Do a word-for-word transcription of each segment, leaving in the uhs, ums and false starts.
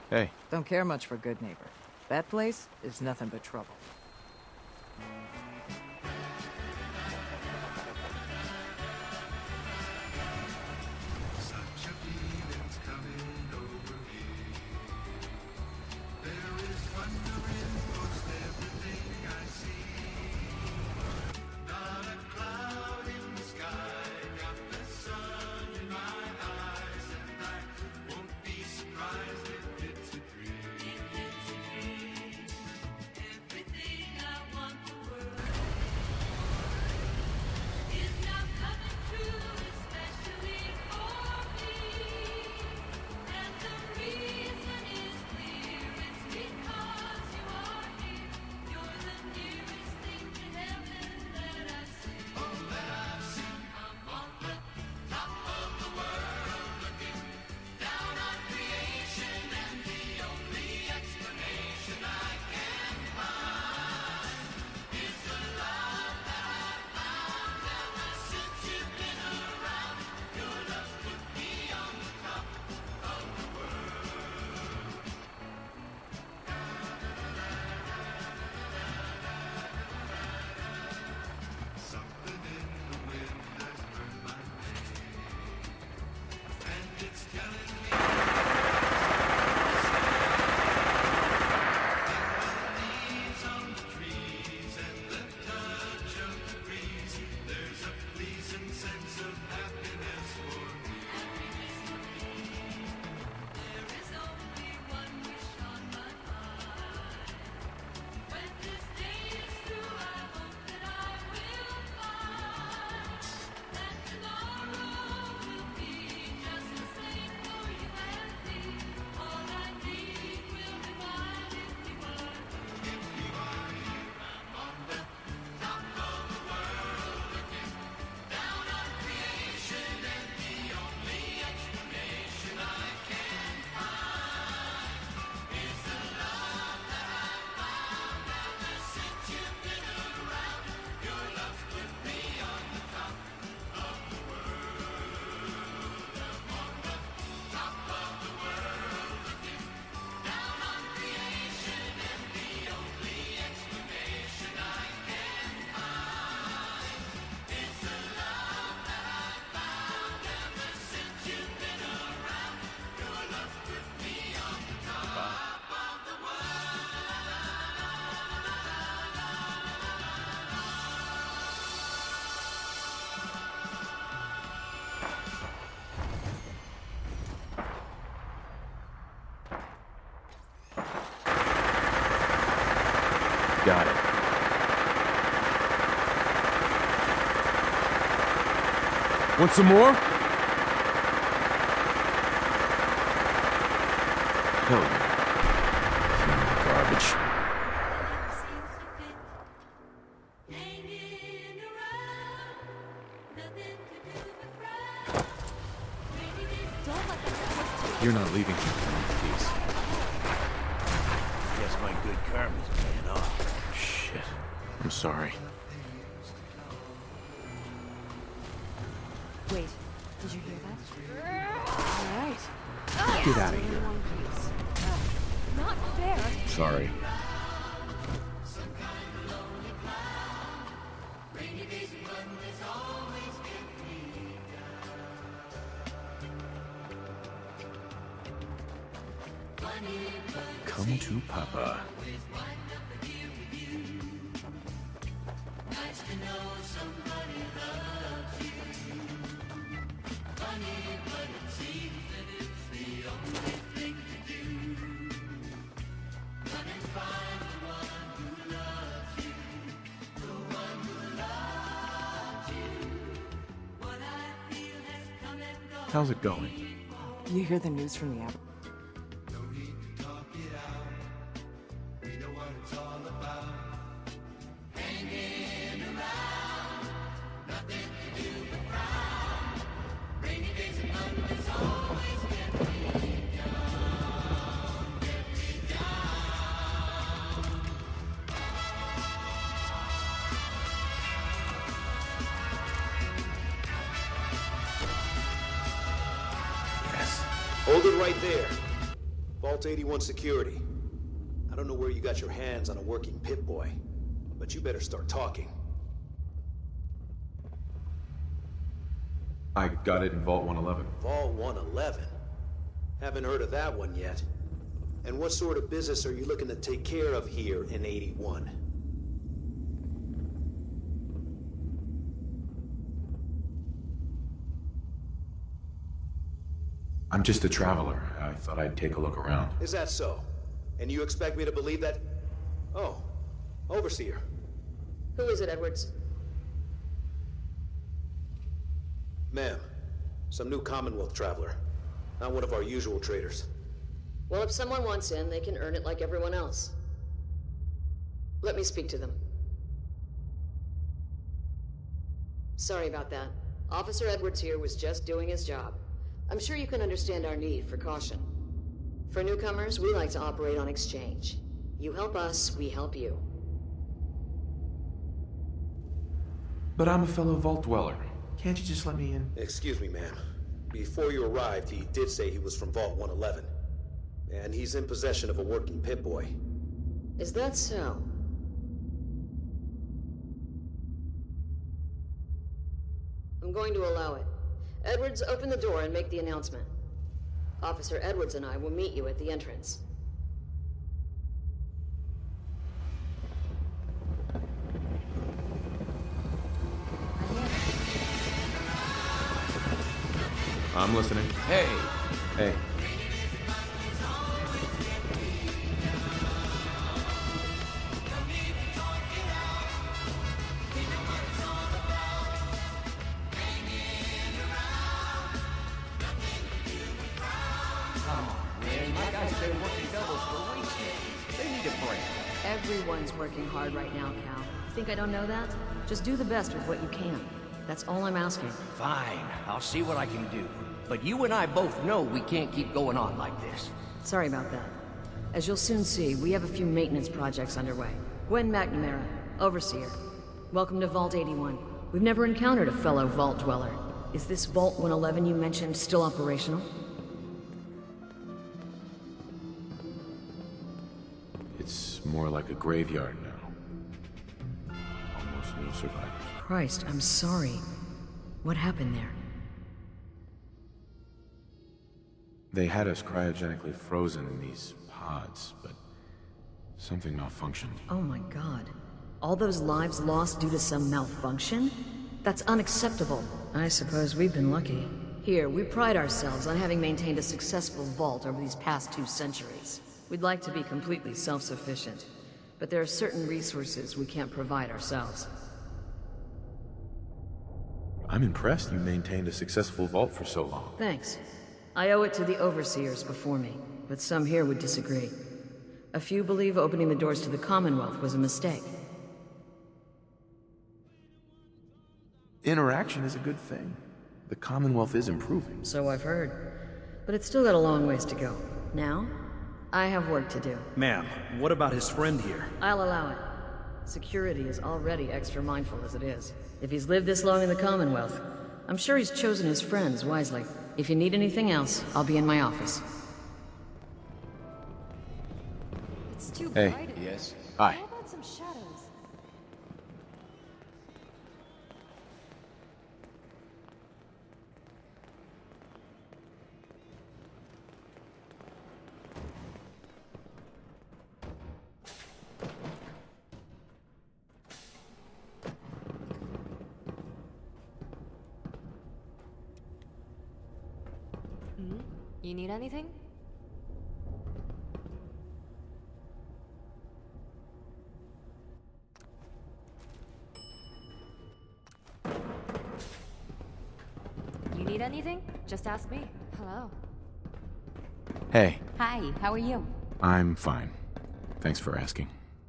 Hey. Don't care much for Good Neighbor. That place is nothing but trouble. Got it. Want some more? Hell yeah. Garbage. You're not leaving here in one piece. Guess my good karma's paying off. Shit. I'm sorry. Wait, did you hear that? All right. Get out of here. Not fair. Sorry. Come to Papa. How's it going? You hear the news from the app? Hold it right there. Vault eighty-one Security. I don't know where you got your hands on a working Pip-Boy, but you better start talking. I got it in Vault one eleven. Vault one eleven? Haven't heard of that one yet. And what sort of business are you looking to take care of here in eighty-one? I'm just a traveler. I thought I'd take a look around. Is that so? And you expect me to believe that? Oh, Overseer. Who is it, Edwards? Ma'am, some new Commonwealth traveler. Not one of our usual traders. Well, if someone wants in, they can earn it like everyone else. Let me speak to them. Sorry about that. Officer Edwards here was just doing his job. I'm sure you can understand our need for caution. For newcomers, we like to operate on exchange. You help us, we help you. But I'm a fellow Vault Dweller. Can't you just let me in? Excuse me, ma'am. Before you arrived, he did say he was from Vault one eleven. And he's in possession of a working Pip-Boy. Is that so? I'm going to allow it. Edwards, open the door and make the announcement. Officer Edwards and I will meet you at the entrance. I'm listening. Hey, Hey. Everyone's working hard right now, Cal. Think I don't know that? Just do the best with what you can. That's all I'm asking. fine. I'll see what I can do. But you and I both know we can't keep going on like this. Sorry about that. As you'll soon see, we have a few maintenance projects underway. Gwen McNamara, Overseer. Welcome to Vault eighty-one. We've never encountered a fellow Vault Dweller. Is this Vault one eleven you mentioned still operational? It's more like a graveyard now. Almost no survivors. Christ, I'm sorry. What happened there? They had us cryogenically frozen in these pods, but something malfunctioned. Oh my god. All those lives lost due to some malfunction? That's unacceptable. I suppose we've been lucky. Here, we pride ourselves on having maintained a successful vault over these past two centuries. We'd like to be completely self-sufficient, but there are certain resources we can't provide ourselves. I'm impressed you maintained a successful vault for so long. Thanks. I owe it to the overseers before me, but some here would disagree. A few believe opening the doors to the Commonwealth was a mistake. Interaction is a good thing. The Commonwealth is improving. So I've heard. But it's still got a long ways to go. Now, I have work to do. Ma'am, what about his friend here? I'll allow it. Security is already extra mindful as it is. If he's lived this long in the Commonwealth, I'm sure he's chosen his friends wisely. If you need anything else, I'll be in my office. It's too Hey. bright. in Yes? Hi. How about some shadows? Hmm? You need anything? You need anything? Just ask me. Hello. Hey, Hi, how are you? I'm fine. Thanks for asking.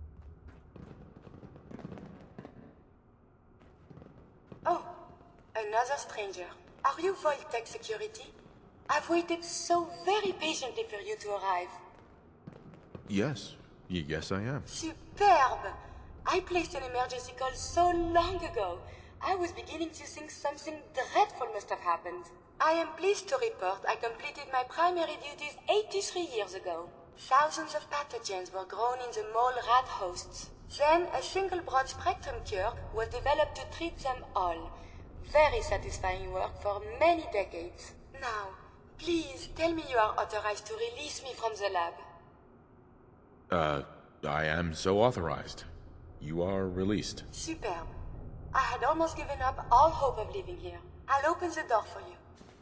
Oh, another stranger. Are you Vault-Tec Security? I've waited so very patiently for you to arrive. Yes. Y- yes, I am. Superb! I placed an emergency call so long ago. I was beginning to think something dreadful must have happened. I am pleased to report I completed my primary duties eighty-three years ago. Thousands of pathogens were grown in the mole rat hosts. Then a single broad-spectrum cure was developed to treat them all. Very satisfying work for many decades. Now, please tell me you are authorized to release me from the lab. Uh, I am so authorized. You are released. Superb. I had almost given up all hope of living here. I'll open the door for you.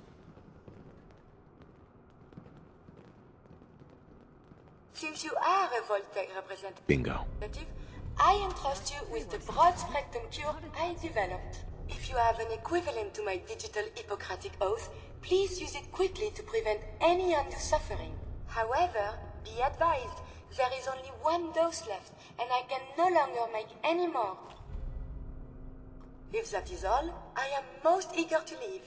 Since you are a Vault-Tec representative, Bingo. I entrust you with the broad-spectrum cure I developed. If you have an equivalent to my digital Hippocratic Oath, please use it quickly to prevent any undue suffering. However, be advised, there is only one dose left, and I can no longer make any more. If that is all, I am most eager to leave.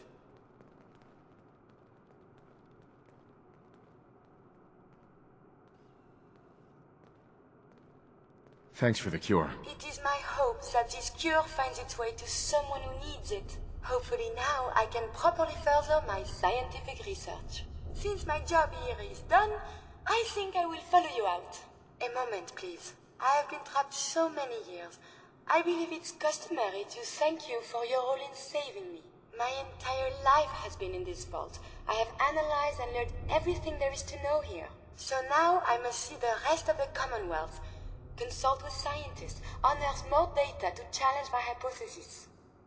Thanks for the cure. It is my hope that this cure finds its way to someone who needs it. Hopefully now I can properly further my scientific research. Since my job here is done, I think I will follow you out. A moment, please. I have been trapped so many years. I believe it's customary to thank you for your role in saving me. My entire life has been in this vault. I have analyzed and learned everything there is to know here. So now I must see the rest of the Commonwealth, consult with scientists, unearth more data to challenge my hypothesis.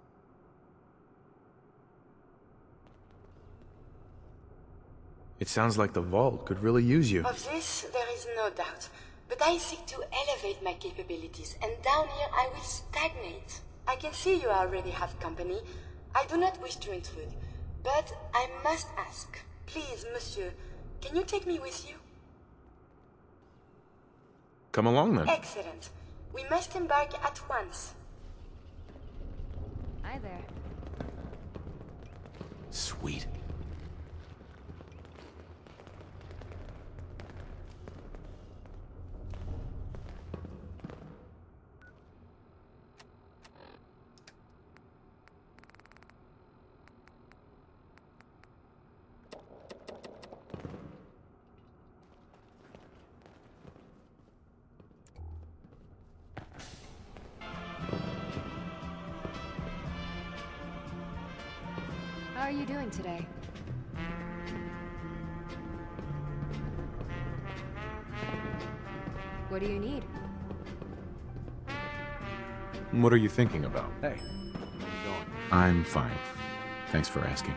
It sounds like the Vault could really use you. Of this, there is no doubt. But I seek to elevate my capabilities, and down here I will stagnate. I can see you already have company. I do not wish to intrude, but I must ask. Please, monsieur, can you take me with you? Come along then. Excellent. We must embark at once. Hi there. Sweet. How are you doing today? What do you need? What are you thinking about? Hey, how you doing? I'm fine. Thanks for asking.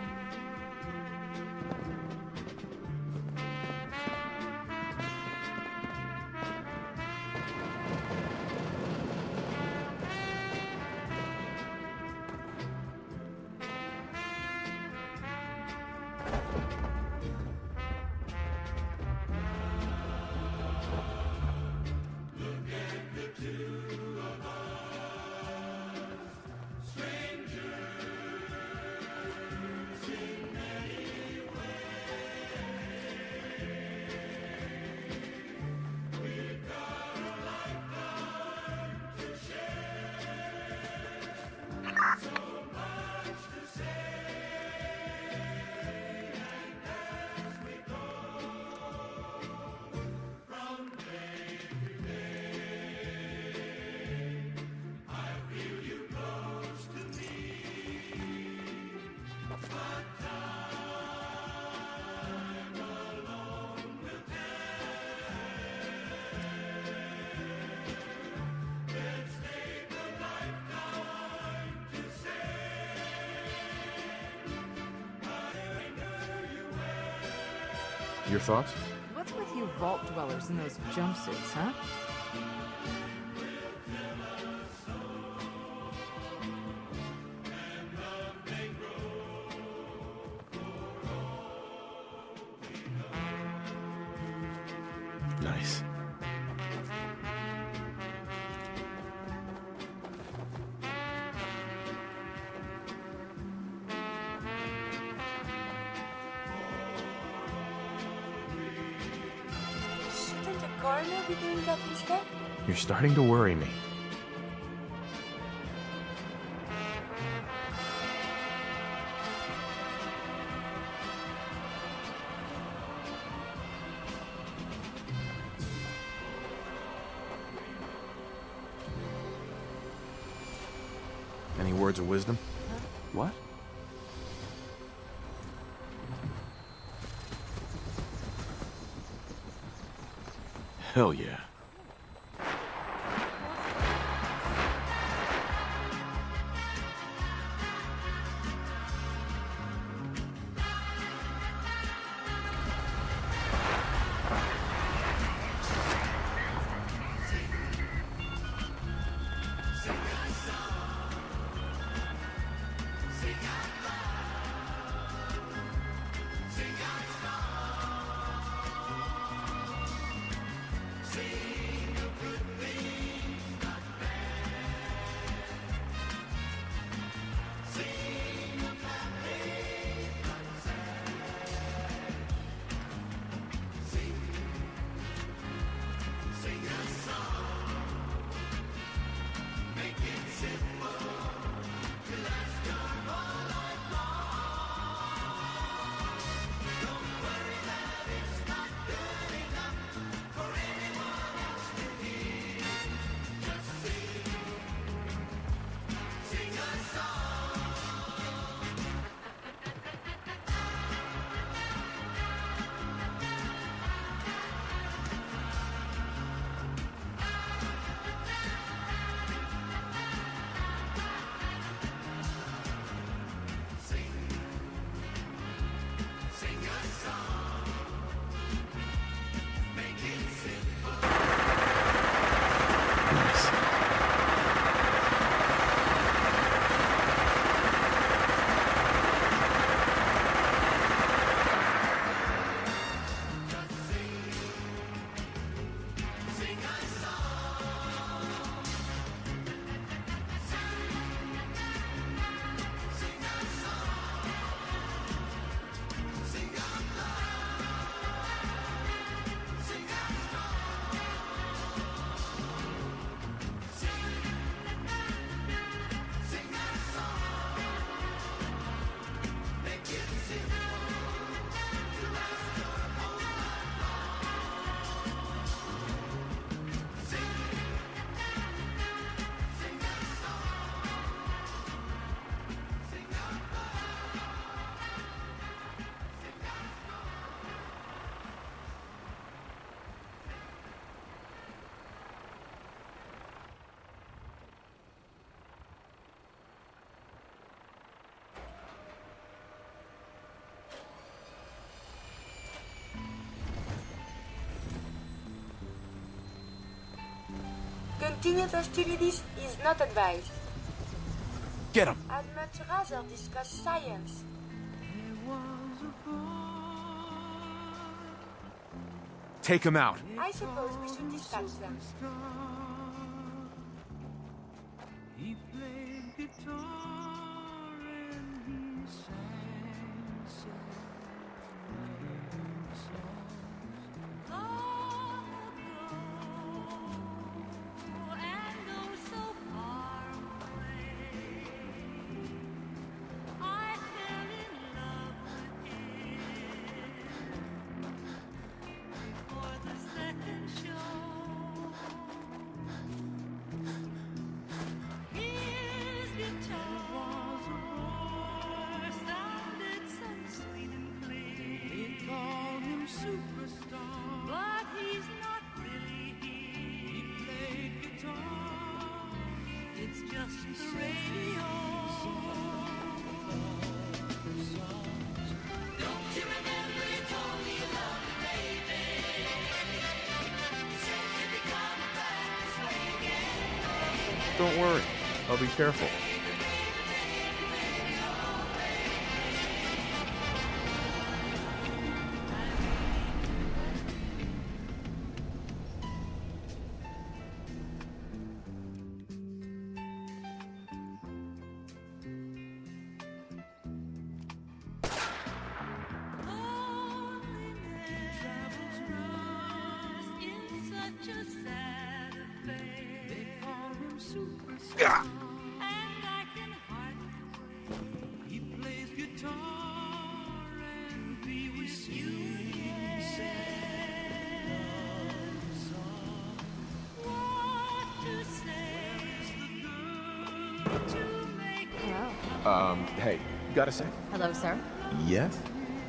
Your thoughts? What's with you vault dwellers in those jumpsuits, huh? Nice. Shouldn't a coroner be doing that instead? You're starting to worry me. Any words of wisdom? What? Hell yeah. Continued hostilities is not advised. Get him! I'd much rather discuss science. Take him out. I suppose we should dispatch them. He played guitar and he sang songs. Long ago, and oh so far away, I fell in love with him for the second show. His guitar sounded so sweet and clear. They call him superstar, but he's not really here. He played guitar, it's just the radio. Don't you remember you told me you loved me, baby? Said you'd be coming back this way again. Don't worry. I'll be careful. To make Um, hey, got a sec? Hello, sir. Yes?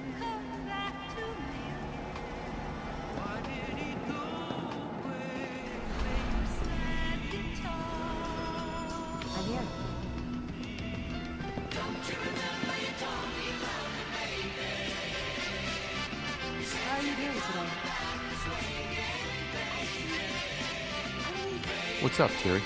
I'm here. How are you doing today? What's up, Kiri?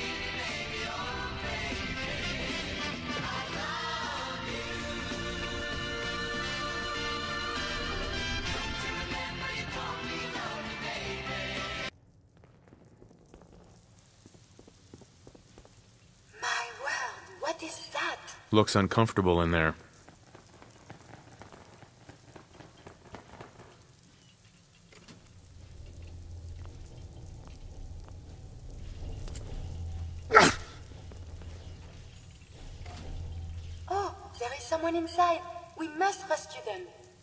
My word, what is that? Looks uncomfortable in there. Oh, there is someone inside. We must rescue them.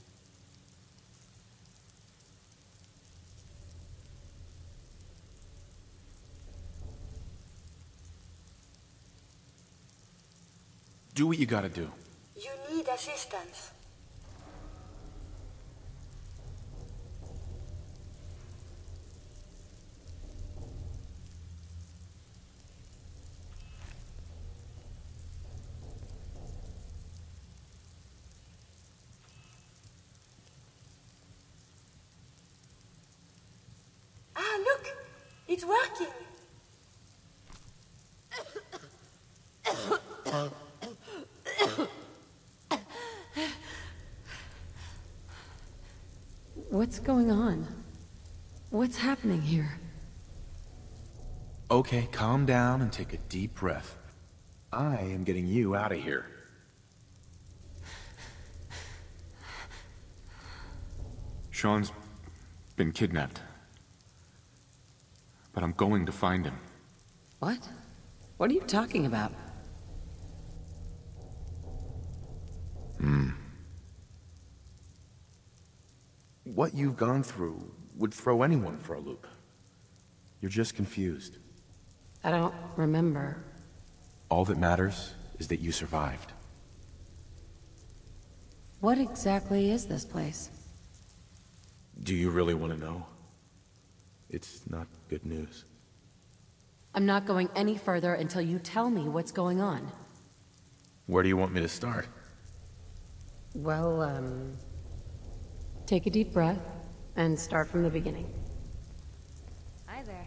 Do what you gotta do. You need assistance. Ah, look! It's working! What's going on? What's happening here? Okay, calm down and take a deep breath. I am getting you out of here. Sean's been kidnapped. But I'm going to find him. What? What are you talking about? Hmm. What you've gone through would throw anyone for a loop. You're just confused. I don't remember. All that matters is that you survived. What exactly is this place? Do you really want to know? It's not good news. I'm not going any further until you tell me what's going on. Where do you want me to start? Well, um... take a deep breath and start from the beginning. Hi there.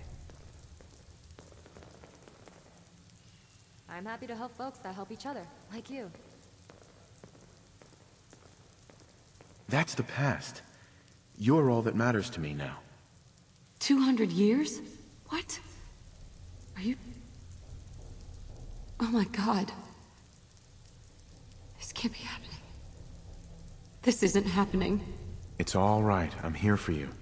I'm happy to help folks that help each other, like you. That's the past. You're all that matters to me now. Two hundred years? What? Are you... Oh my god. This can't be happening. This isn't happening. It's all right. I'm here for you.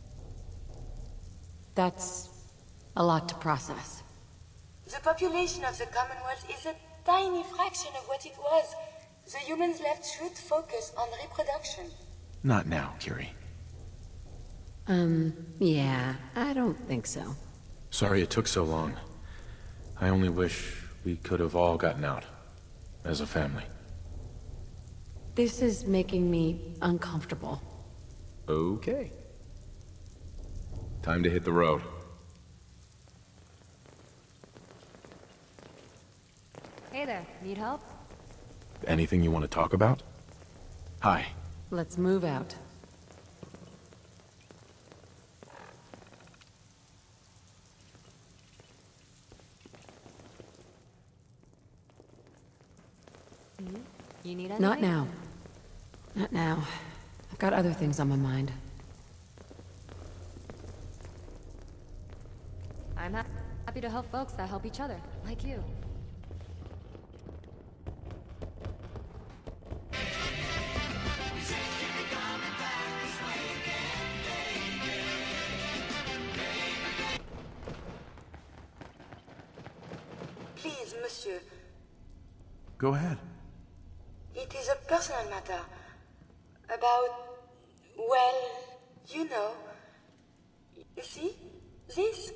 That's a lot to process. The population of the Commonwealth is a tiny fraction of what it was. The humans left should focus on reproduction. Not now, Kiri. Um, yeah, I don't think so. Sorry it took so long. I only wish we could have all gotten out. As a family. This is making me uncomfortable. Okay. Time to hit the road. Hey there, need help? Anything you want to talk about? Hi. Let's move out. Mm-hmm. You need anything? Not now. Not now. I've got other things on my mind. I'm ha happy to help folks that help each other, like you. Please, monsieur. Go ahead. It is a personal matter. About, well, you know. You see? This?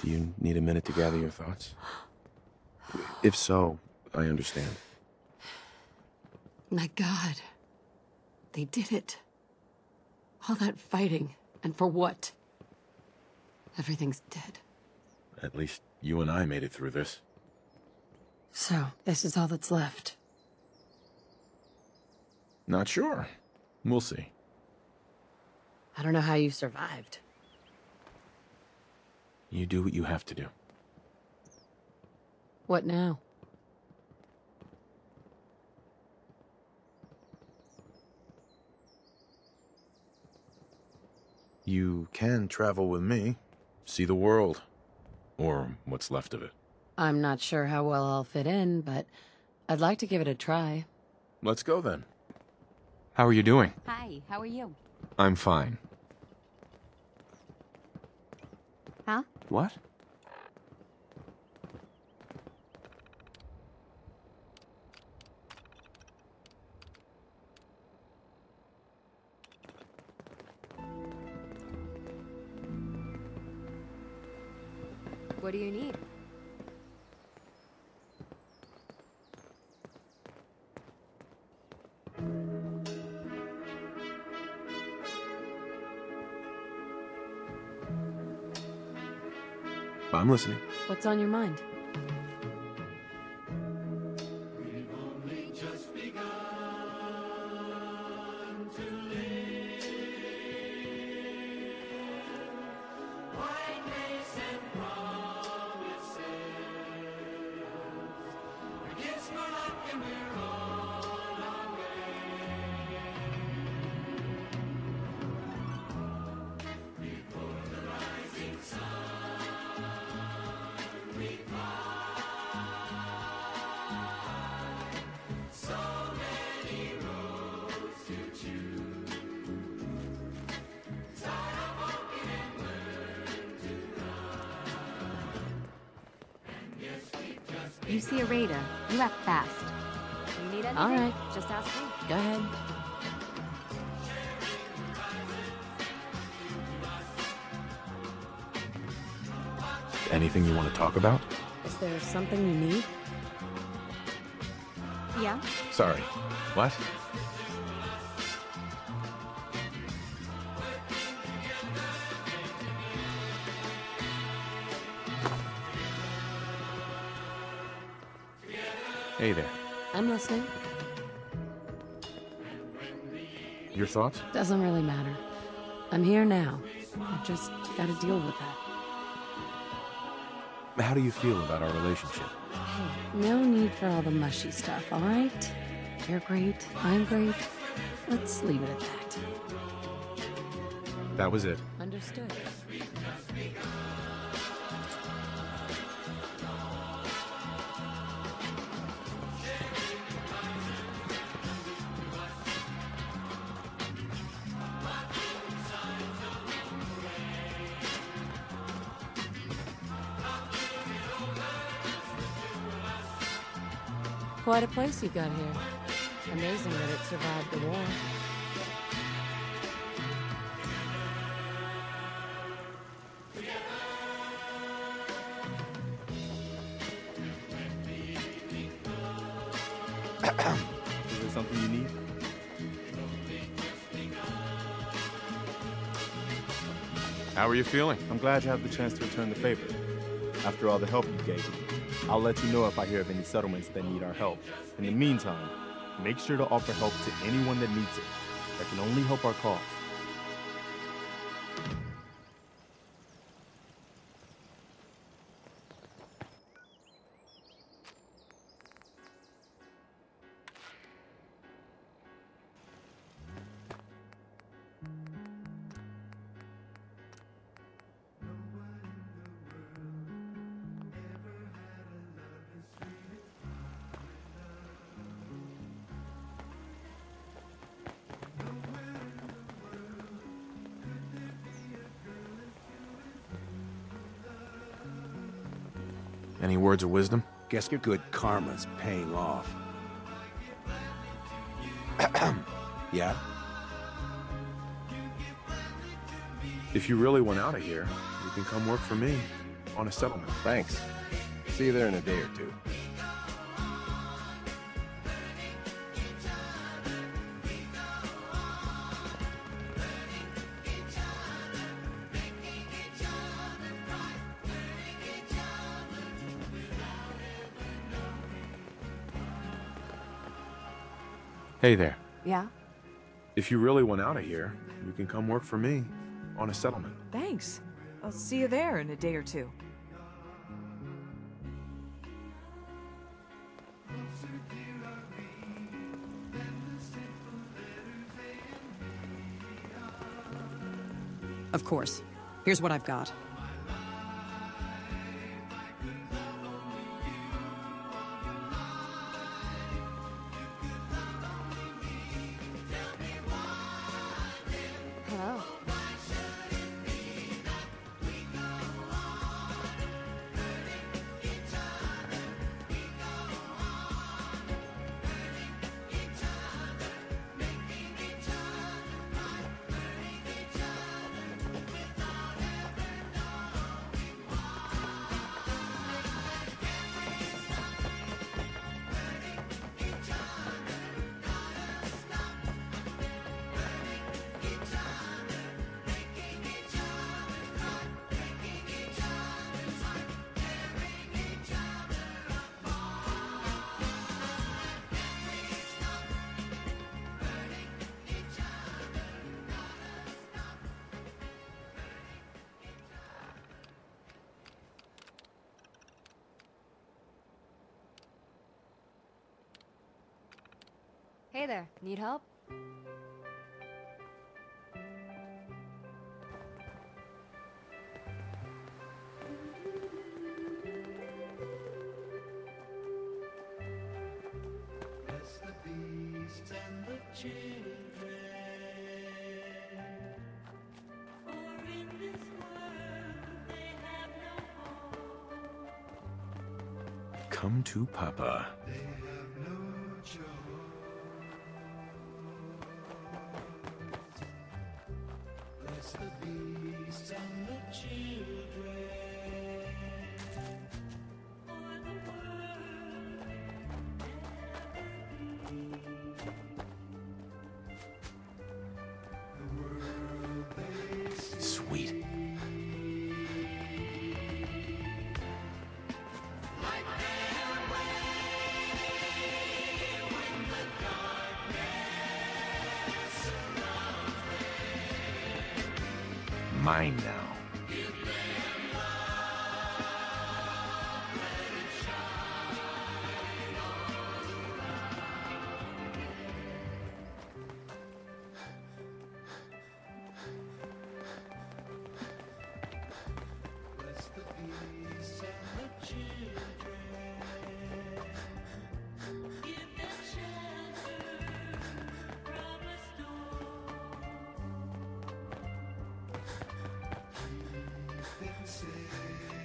Do you need a minute to gather your thoughts? If so, I understand. My God. They did it. All that fighting, and for what? Everything's dead. At least you and I made it through this. So, this is all that's left. Not sure. We'll see. I don't know how you survived. You do what you have to do. What now? You can travel with me, see the world, or what's left of it. I'm not sure how well I'll fit in, but I'd like to give it a try. Let's go then. How are you doing? Hi, how are you? I'm fine. Huh? What? What do you need? I'm listening. What's on your mind? You see a raider, you act fast. You need anything? All right. Just ask me. Go ahead. Anything you want to talk about? Is there something you need? Yeah? Sorry. What? Hey there. I'm listening. Your thoughts? Doesn't really matter. I'm here now. I just gotta deal with that. How do you feel about our relationship? Hey, no need for all the mushy stuff, all right? You're great. I'm great. Let's leave it at that. That was it. Understood. Quite a place you got here. Amazing that it survived the war. Is there something you need? How are you feeling? I'm glad you have the chance to return the favor. After all the help you gave me, I'll let you know if I hear of any settlements that need our help. In the meantime, make sure to offer help to anyone that needs it. That can only help our cause. Any words of wisdom? Guess your good karma's paying off. Yeah? If you really want out of here, you can come work for me. on a settlement. Thanks. See you there in a day or two. Hey there. Yeah? If you really want out of here, you can come work for me on a settlement. Thanks. I'll see you there in a day or two. Of course. Here's what I've got. Hello. Hey there, need help? Bless the beasts and the children. For in this world they have no home. Come to Papa. They have no joy. Bless the beasts and the children. For the world Sweet. Mine now. bless the beasts and the children. Give them shelter from a storm. Keep them safe.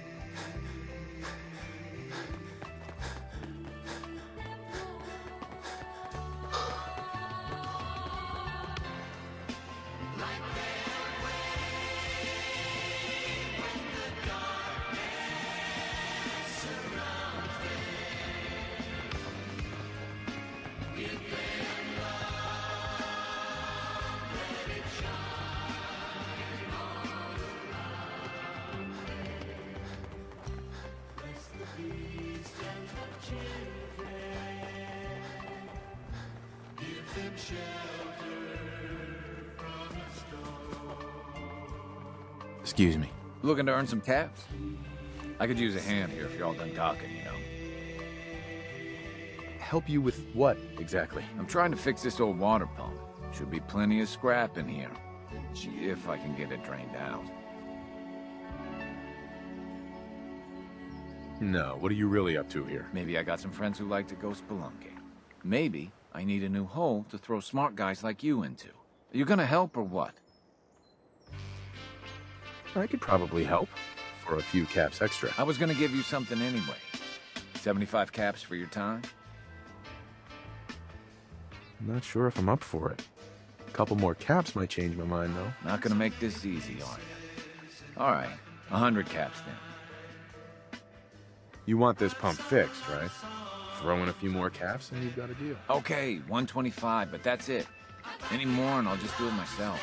Excuse me. Looking to earn some caps? I could use a hand here if you're all done talking, you know. Help you with what, exactly? I'm trying to fix this old water pump. Should be plenty of scrap in here. If I can get it drained out. No, what are you really up to here? Maybe I got some friends who like to go spelunking. Maybe I need a new hole to throw smart guys like you into. Are you gonna help or what? I could probably help. For a few caps extra. I was gonna give you something anyway. seventy-five caps for your time? I'm not sure if I'm up for it. A couple more caps might change my mind, though. Not gonna make this easy, are you? Alright, a hundred caps then. You want this pump fixed, right? Throw in a few more caps and you've got a deal. Okay, one twenty-five, but that's it. Any more and I'll just do it myself.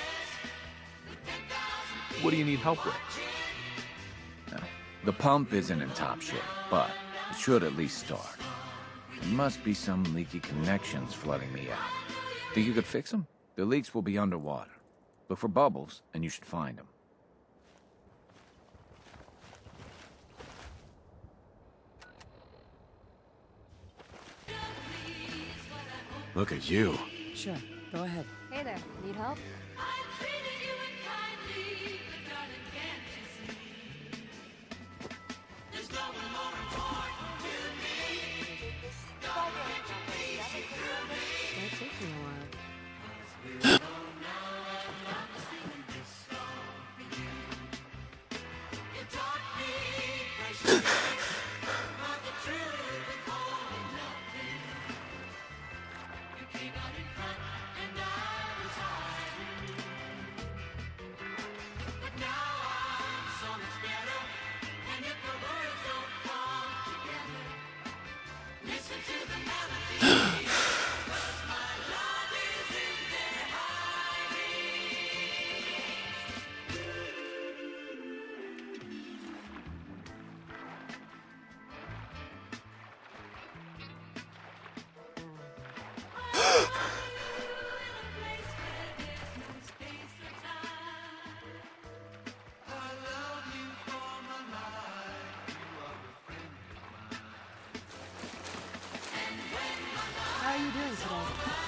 What do you need help with? No, the pump isn't in top shape, but it should at least start. There must be some leaky connections flooding me out. Think you could fix them? The leaks will be underwater. Look for bubbles, and you should find them. Look at you. Sure, go ahead. Hey there, need help? That took me a while. How are you doing today?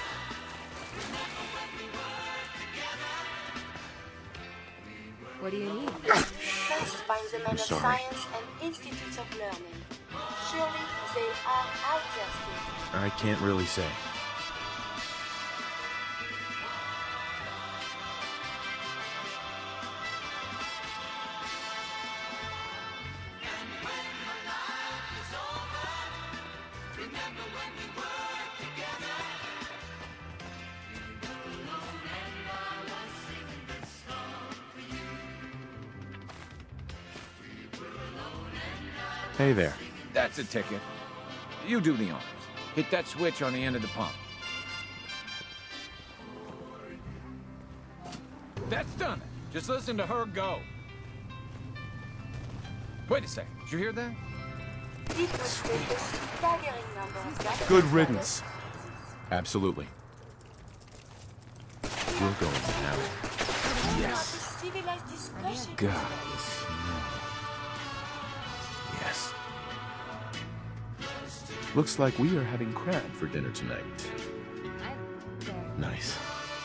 What do you need? First find the men of sorry. science and institutes of learning. Surely they are out there still. I can't really say. Hey there. That's a ticket. You do the honors. Hit that switch on the end of the pump. That's done it. Just listen to her go. Wait a second. Did you hear that? It would take a staggering number of gases. Good riddance. Absolutely. We're going to have it. Not a civilized discussion. God, the smell. Yes. Looks like we are having crab for dinner tonight. Nice.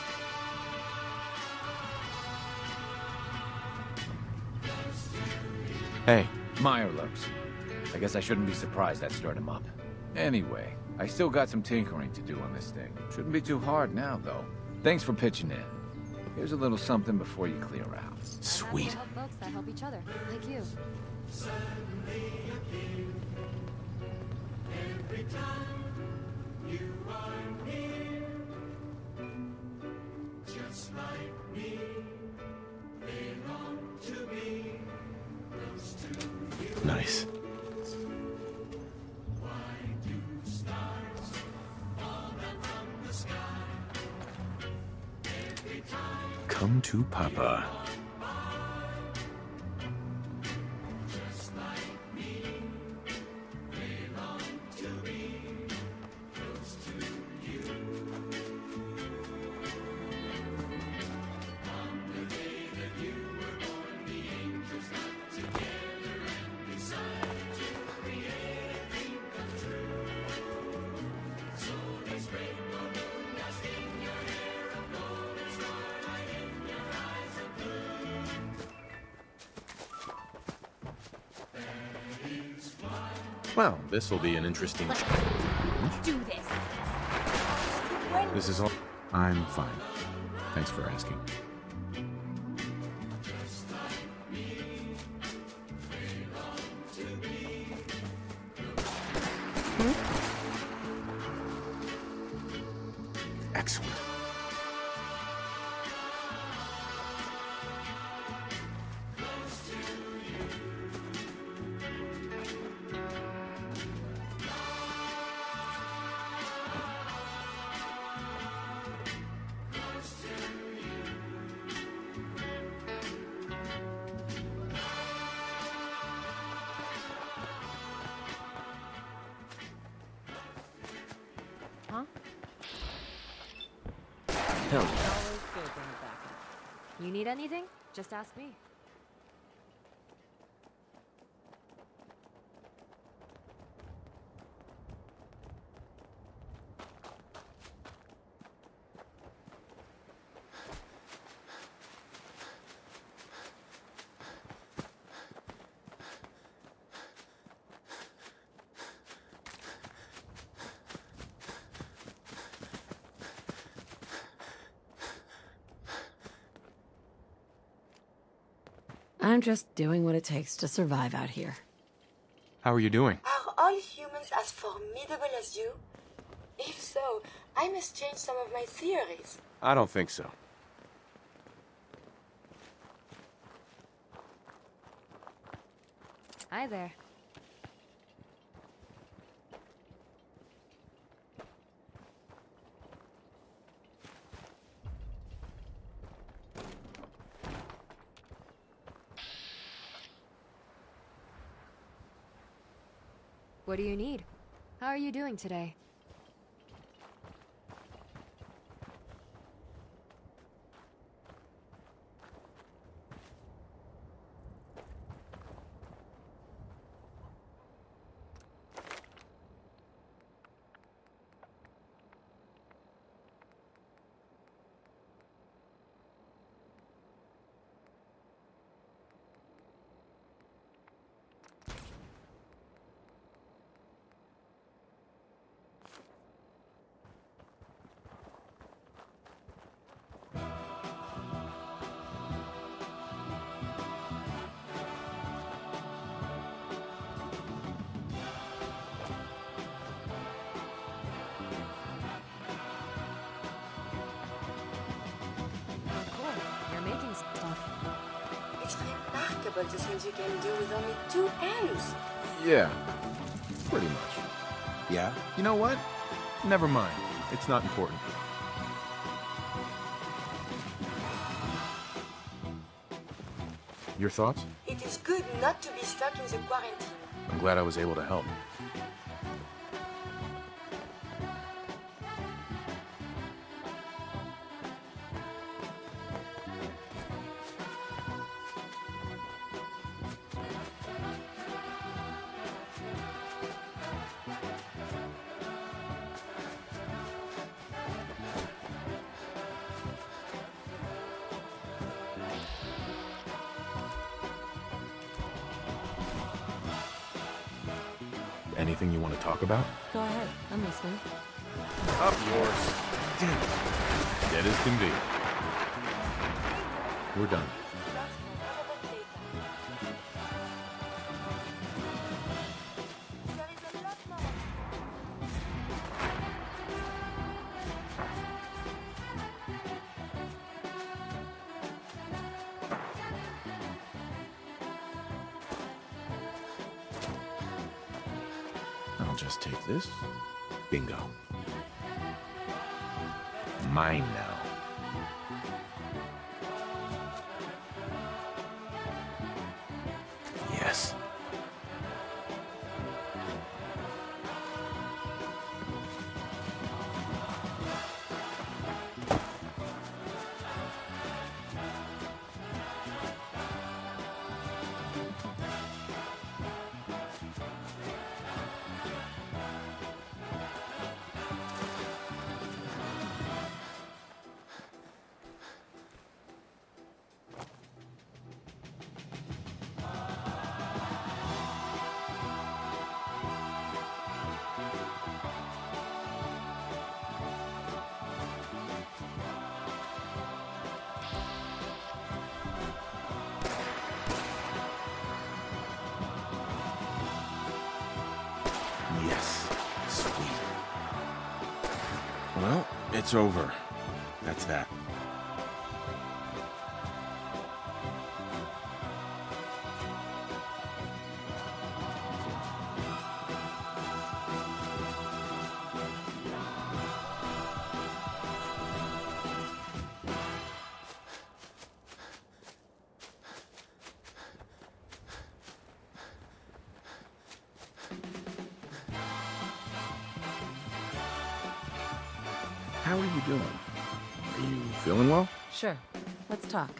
Hey. Meyer lurks. I guess I shouldn't be surprised that stirred him up. Anyway, I still got some tinkering to do on this thing. Shouldn't be too hard now, though. Thanks for pitching in. Here's a little something before you clear out. Sweet. Help folks that help each other, like you. Every time you are near, just like me, they long to be close to you. Nice. Why do stars fall down from the sky? Every time Come to Papa. just like me, they long to be close to you. On the day that you were born, the angels got together and decided to create a dream come true. So they sprayed balloon dust in your hair of gold and starlight in your eyes of blue. That is why. Well, this'll be an interesting challenge. Do this. This is all. I'm fine. Thanks for asking. Excellent. Hell Always good to have backup. You need anything? Just ask me. I'm just doing what it takes to survive out here. How are you doing? Are all humans as formidable as you? If so, I must change some of my theories. I don't think so. Hi there. What do you need? How are you doing today? The things you can do with only two hands. Yeah, pretty much. Yeah? You know what? Never mind. It's not important. Your thoughts? It is good not to be stuck in the quarantine. I'm glad I was able to help. Anything you want to talk about? Go ahead, I'm listening. Up yours. Damn it. Dead as can be. We're done. I'll just take this. Bingo. Mine now. Yes. Yes. Sweet. Well, it's over. That's that. How are you doing? Are you Feeling well? Sure. Let's talk.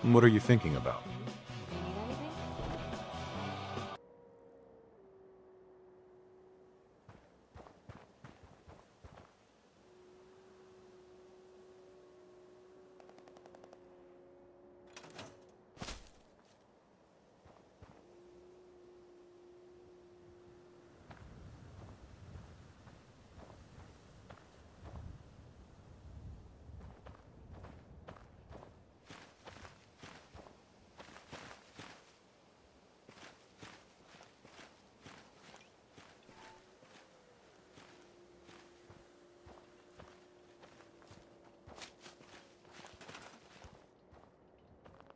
What are you thinking about?